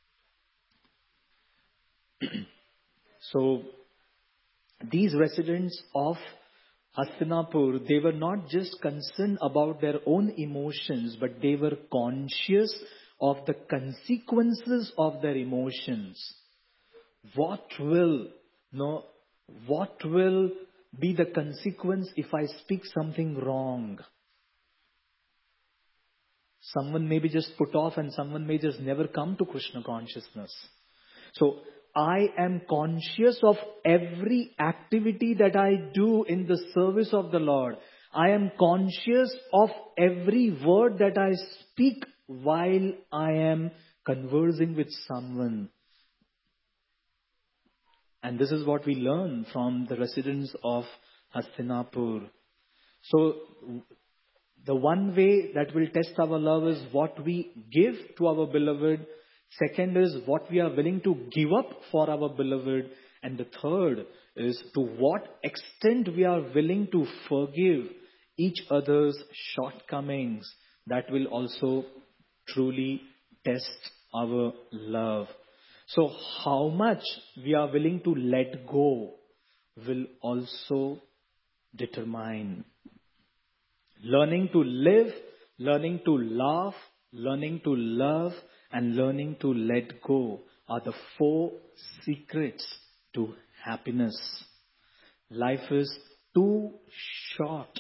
So these residents of Hastinapur, they were not just concerned about their own emotions, but they were conscious of the consequences of their emotions. What will be the consequence if I speak something wrong? Someone may be just put off, and someone may just never come to Krishna consciousness. So I am conscious of every activity that I do in the service of the Lord. I am conscious of every word that I speak while I am conversing with someone. And this is what we learn from the residents of Hastinapur. So the one way that will test our love is what we give to our beloved. Second is what we are willing to give up for our beloved. And the third is to what extent we are willing to forgive each other's shortcomings. That will also truly test our love. So how much we are willing to let go will also determine. Learning to live, learning to laugh, learning to love, and learning to let go are the 4 secrets to happiness. Life is too short.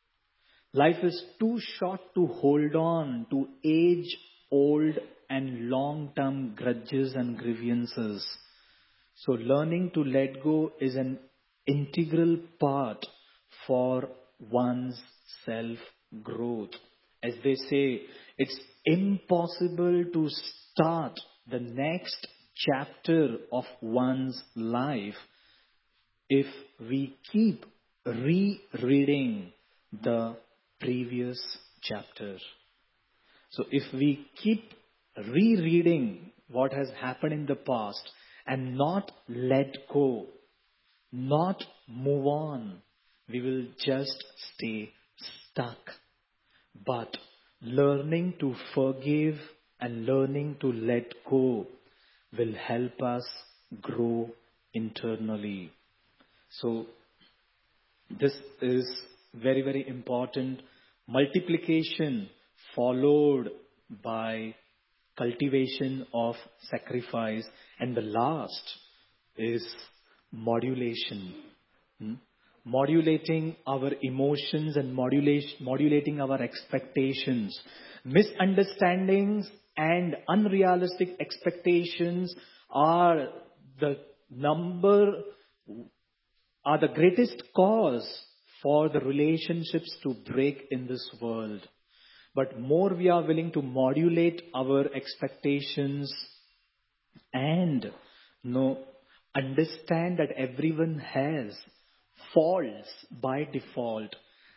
Life is too short to hold on to age-old and long-term grudges and grievances. So learning to let go is an integral part for one's self-growth. As they say, it's impossible to start the next chapter of one's life if we keep rereading the previous chapter. So if we keep rereading what has happened in the past and not let go, not move on, we will just stay stuck. But learning to forgive and learning to let go will help us grow internally. So this is very, very important. Multiplication followed by cultivation of sacrifice. And the last is modulation. Modulating our emotions and modulating our expectations. Misunderstandings and unrealistic expectations are the number are the greatest cause for the relationships to break in this world. But more we are willing to modulate our expectations and understand that everyone has faults by default,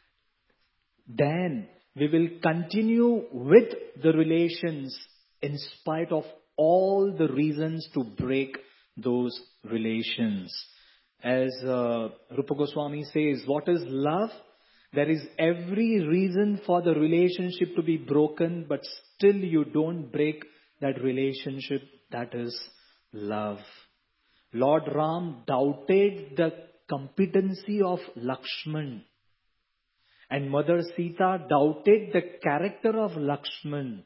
then we will continue with the relations in spite of all the reasons to break those relations. As Rupa Goswami says, what is love? There is every reason for the relationship to be broken, but still you don't break that relationship. That is love. Lord Ram doubted the competency of Lakshman, and Mother Sita doubted the character of Lakshman.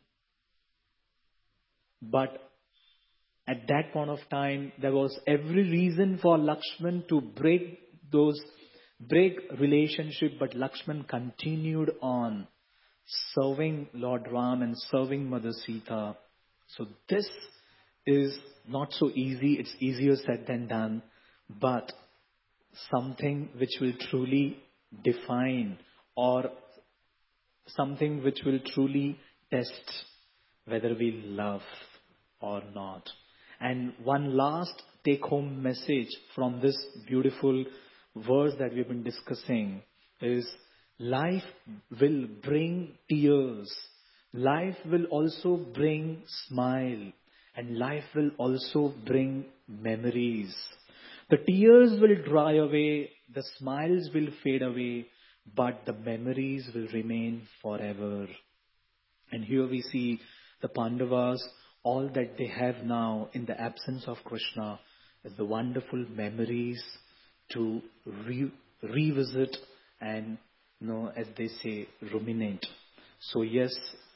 But at that point of time, there was every reason for Lakshman to break relationship, but Lakshman continued on serving Lord Ram and serving Mother Sita. So this is not so easy. It's easier said than done, but something which will truly define, or something which will truly test whether we love or not. And one last take-home message from this beautiful verse that we've been discussing is, life will bring tears. Life will also bring smile. And life will also bring memories. The tears will dry away. The smiles will fade away. But the memories will remain forever. And here we see the Pandavas, all that they have now in the absence of Krishna is the wonderful memories to revisit and, as they say, ruminate. So yes,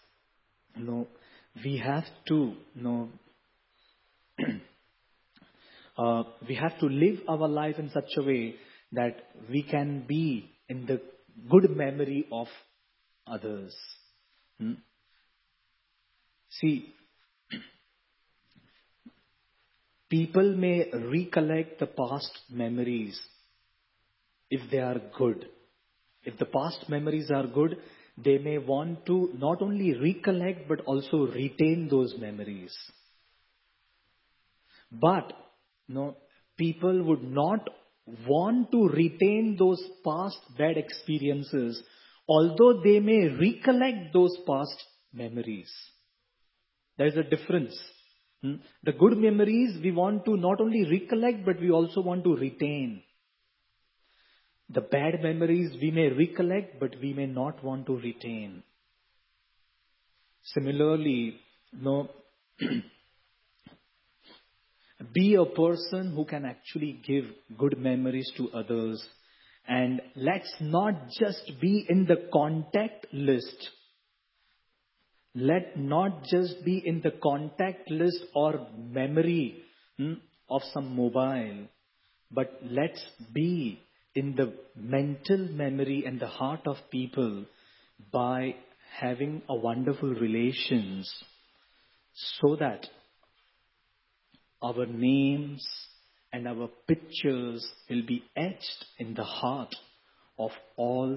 we have to, we have to live our life in such a way that we can be in the good memory of others. See, people may recollect the past memories if they are good. If the past memories are good, they may want to not only recollect but also retain those memories. But people would not want to retain those past bad experiences, although they may recollect those past memories. There is a difference. The good memories we want to not only recollect, but we also want to retain. The bad memories we may recollect, but we may not want to retain. Similarly, be a person who can actually give good memories to others. And let's not just be in the contact list. Let not just be in the contact list or memory of some mobile, but let's be in the mental memory and the heart of people by having a wonderful relations, so that our names and our pictures will be etched in the heart of all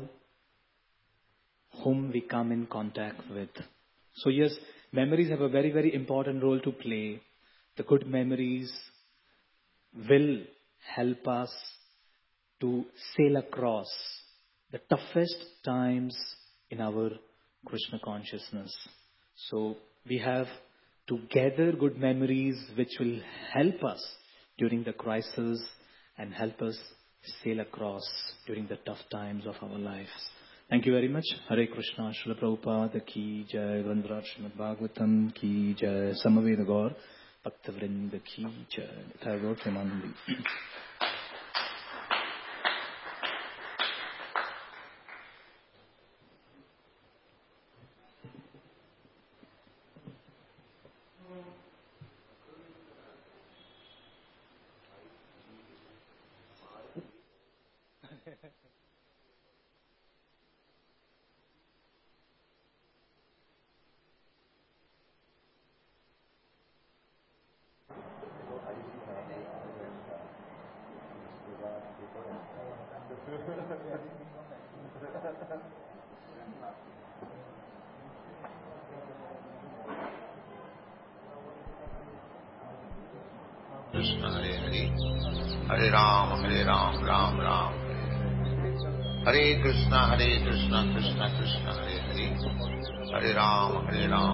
whom we come in contact with. So yes, memories have a very, very important role to play. The good memories will help us to sail across the toughest times in our Krishna consciousness. So we have to gather good memories which will help us during the crisis and help us sail across during the tough times of our lives. Thank you very much. Hare Krishna, Srila Prabhupada ki jai, Grandhara Srimad Bhagavatam ki jai, Samaveda Gaur, Bhaktavrinda ki jai. Entire word from Anandi. Krishna Hare Hare, Hare Ram, Ram Ram, Hare Krishna, Krishna Krishna, Hare Hare, Hare Ram, Ram.